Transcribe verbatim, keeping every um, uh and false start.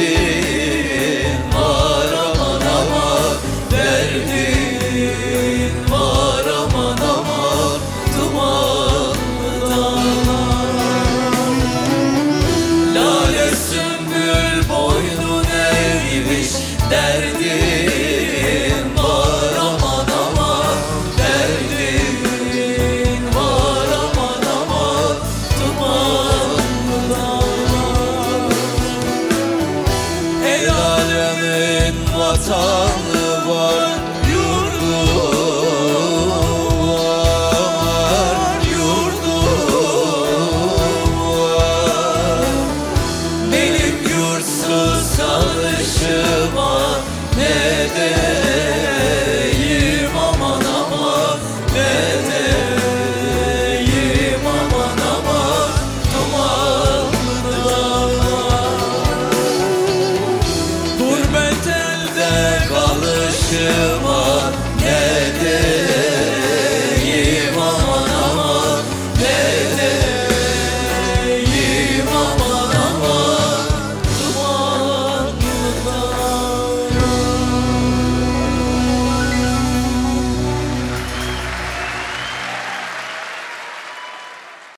derdin var aman aman, derdin var aman aman, dumanlı dağlar. Lale sümbül boynun eğmiş, derdin var aman aman, derdin var aman aman, dumanlı dağlar. El alemin vatanı var, yurdu var, yurdu var. Benim yurtsuz kalışıma ne deyim aman aman, ne deyim aman aman, dumanlı dağlar. Gurbet elde kalışım